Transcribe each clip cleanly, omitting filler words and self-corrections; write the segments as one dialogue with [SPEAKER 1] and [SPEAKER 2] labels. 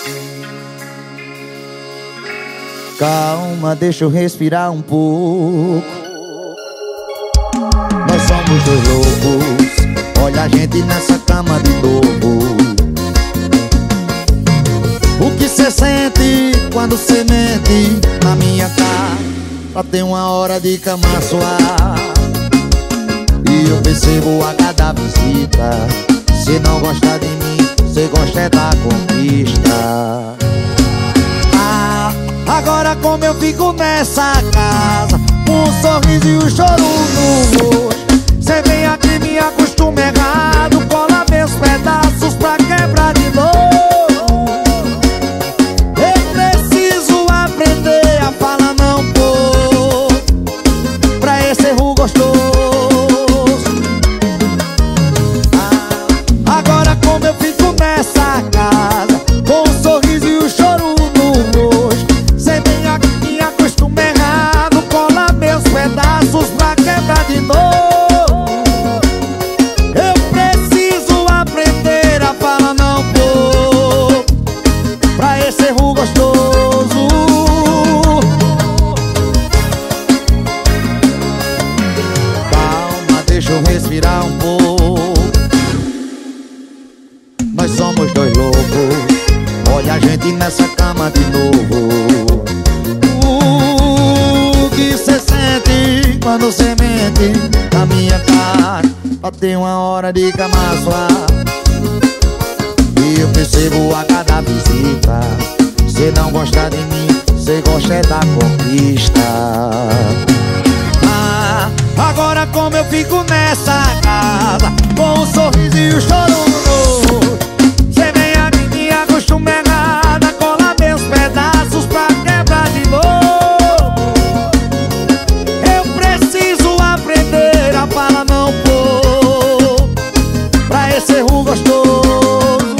[SPEAKER 1] Calma, deixa eu respirar um pouco. Nós somos dois loucos, olha a gente nessa cama de novo. O que cê sente quando cê mente na minha cara? Pra ter uma hora de cama suave. E eu percebo a cada visita, cê não gosta de mim, cê gosta é da conquista. Agora como eu fico nessa casa, com um sorriso e um choro no rosto. Cê vem aqui, me acostuma errado, cola meus pedaços pra quebrar de novo. Eu preciso aprender a falar não pô, pra esse erro gostoso. Agora como eu fico nessa casa, com um sorriso e um choro no rosto. Pedaços pra quebrar de novo. Eu preciso aprender a falar não pô, pra esse erro gostoso. Calma, deixa eu respirar um pouco. Nós somos dois loucos, olha a gente nessa cama de novo. O que cê sente quando cê mente na minha cara? Pra ter uma hora de cama suave. E eu percebo a cada visita, cê não gosta de mim, cê gosta é da conquista. Agora como eu fico nessa casa, com um sorriso e um choro no rosto. Cê vem aqui, me acostuma errada, cola meus pedaços pra quebrar de novo. Fala não pô, pra esse erro gostoso.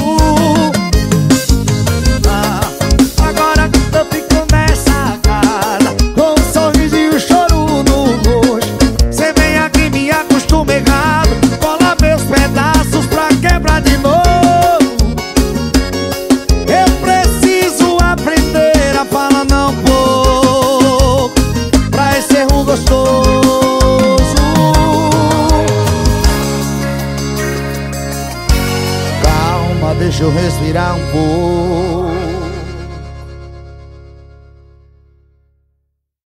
[SPEAKER 1] Agora eu fico nessa casa, com um sorriso e um choro no rosto. Cê vem aqui, me acostuma errado, cola meus pedaços pra quebrar de novo. Eu preciso aprender a falar não pô, pra esse erro gostoso. Deixa eu respirar um pouco.